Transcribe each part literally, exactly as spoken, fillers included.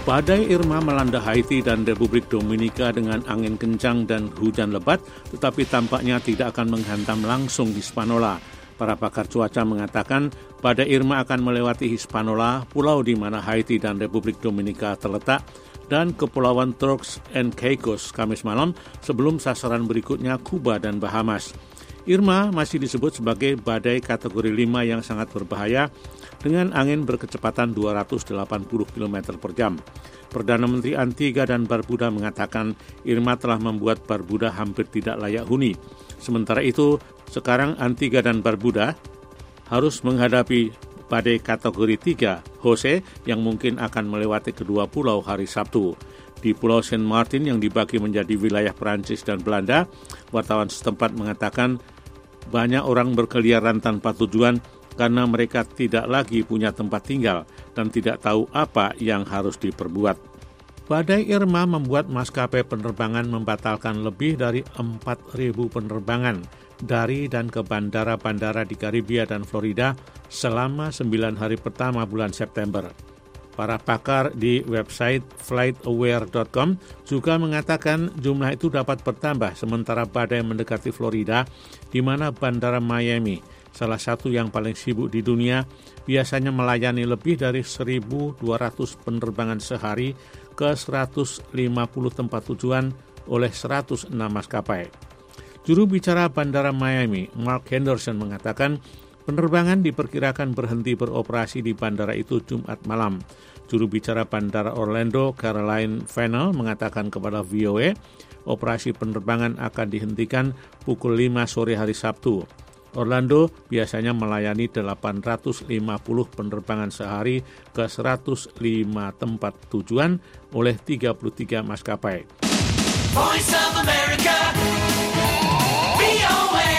Badai Irma melanda Haiti dan Republik Dominika dengan angin kencang dan hujan lebat, tetapi tampaknya tidak akan menghantam langsung Hispaniola. Para pakar cuaca mengatakan badai Irma akan melewati Hispaniola, pulau di mana Haiti dan Republik Dominika terletak, dan Kepulauan Turks and Caicos Kamis malam sebelum sasaran berikutnya Kuba dan Bahamas. Irma masih disebut sebagai badai kategori lima yang sangat berbahaya dengan angin berkecepatan dua ratus delapan puluh kilometer per jam. Perdana Menteri Antigua dan Barbuda mengatakan Irma telah membuat Barbuda hampir tidak layak huni. Sementara itu, sekarang Antigua dan Barbuda harus menghadapi badai kategori tiga, Jose, yang mungkin akan melewati kedua pulau hari Sabtu. Di Pulau Saint Martin yang dibagi menjadi wilayah Perancis dan Belanda, wartawan setempat mengatakan banyak orang berkeliaran tanpa tujuan karena mereka tidak lagi punya tempat tinggal dan tidak tahu apa yang harus diperbuat. Badai Irma membuat maskapai penerbangan membatalkan lebih dari empat ribu penerbangan dari dan ke bandara-bandara di Karibia dan Florida selama sembilan hari pertama bulan September. Para pakar di website flight aware dot com juga mengatakan jumlah itu dapat bertambah sementara badai mendekati Florida, di mana bandara Miami, salah satu yang paling sibuk di dunia, biasanya melayani lebih dari seribu dua ratus penerbangan sehari ke seratus lima puluh tempat tujuan oleh seratus enam maskapai. Juru bicara Bandara Miami, Mark Henderson, mengatakan penerbangan diperkirakan berhenti beroperasi di bandara itu Jumat malam. Juru bicara Bandara Orlando, Caroline Fennell, mengatakan kepada V O A, operasi penerbangan akan dihentikan pukul lima sore hari Sabtu. Orlando biasanya melayani delapan ratus lima puluh penerbangan sehari ke seratus lima tempat tujuan oleh tiga puluh tiga maskapai. Voice of America, V O A,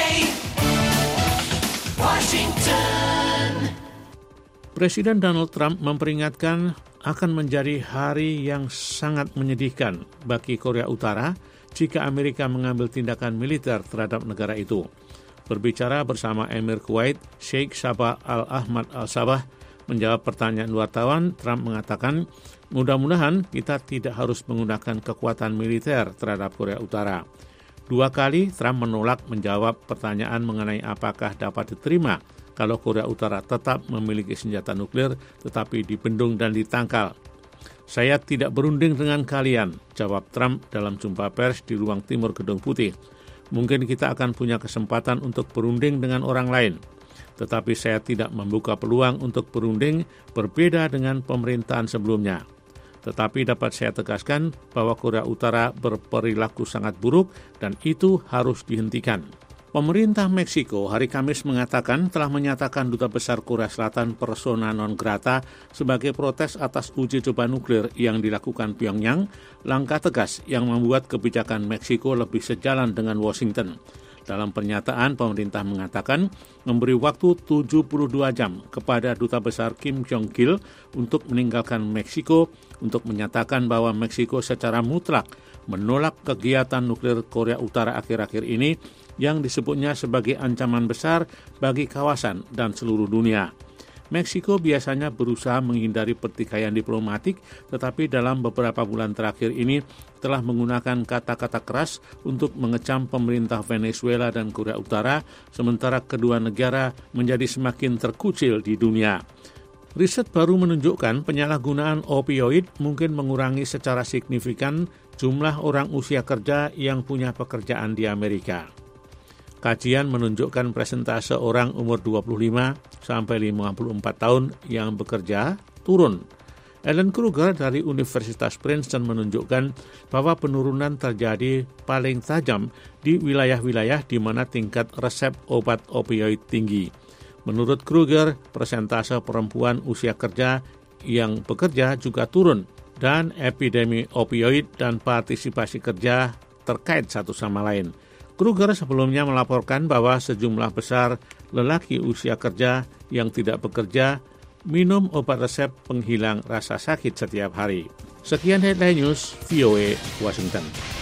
Washington. Presiden Donald Trump memperingatkan akan menjadi hari yang sangat menyedihkan bagi Korea Utara jika Amerika mengambil tindakan militer terhadap negara itu. Berbicara bersama Emir Kuwait, Sheikh Sabah Al-Ahmad Al-Sabah, menjawab pertanyaan wartawan, Trump mengatakan, mudah-mudahan kita tidak harus menggunakan kekuatan militer terhadap Korea Utara. Dua kali Trump menolak menjawab pertanyaan mengenai apakah dapat diterima kalau Korea Utara tetap memiliki senjata nuklir tetapi dibendung dan ditangkal. Saya tidak berunding dengan kalian, jawab Trump dalam jumpa pers di ruang timur Gedung Putih. Mungkin kita akan punya kesempatan untuk berunding dengan orang lain. Tetapi saya tidak membuka peluang untuk berunding berbeda dengan pemerintahan sebelumnya. Tetapi dapat saya tegaskan bahwa Korea Utara berperilaku sangat buruk dan itu harus dihentikan. Pemerintah Meksiko hari Kamis mengatakan telah menyatakan Duta Besar Korea Selatan persona non grata sebagai protes atas uji coba nuklir yang dilakukan Pyongyang, langkah tegas yang membuat kebijakan Meksiko lebih sejalan dengan Washington. Dalam pernyataan, pemerintah mengatakan memberi waktu tujuh puluh dua jam kepada Duta Besar Kim Jong-il untuk meninggalkan Meksiko untuk menyatakan bahwa Meksiko secara mutlak menolak kegiatan nuklir Korea Utara akhir-akhir ini yang disebutnya sebagai ancaman besar bagi kawasan dan seluruh dunia. Meksiko biasanya berusaha menghindari pertikaian diplomatik, tetapi dalam beberapa bulan terakhir ini telah menggunakan kata-kata keras untuk mengecam pemerintah Venezuela dan Korea Utara, sementara kedua negara menjadi semakin terkucil di dunia. Riset baru menunjukkan penyalahgunaan opioid mungkin mengurangi secara signifikan jumlah orang usia kerja yang punya pekerjaan di Amerika. Kajian menunjukkan persentase orang umur dua puluh lima sampai lima puluh empat tahun yang bekerja turun. Ellen Kruger dari Universitas Princeton menunjukkan bahwa penurunan terjadi paling tajam di wilayah-wilayah di mana tingkat resep obat opioid tinggi. Menurut Kruger, persentase perempuan usia kerja yang bekerja juga turun dan epidemi opioid dan partisipasi kerja terkait satu sama lain. Kruger sebelumnya melaporkan bahwa sejumlah besar lelaki usia kerja yang tidak bekerja minum obat resep penghilang rasa sakit setiap hari. Sekian Headline News, V O A, Washington.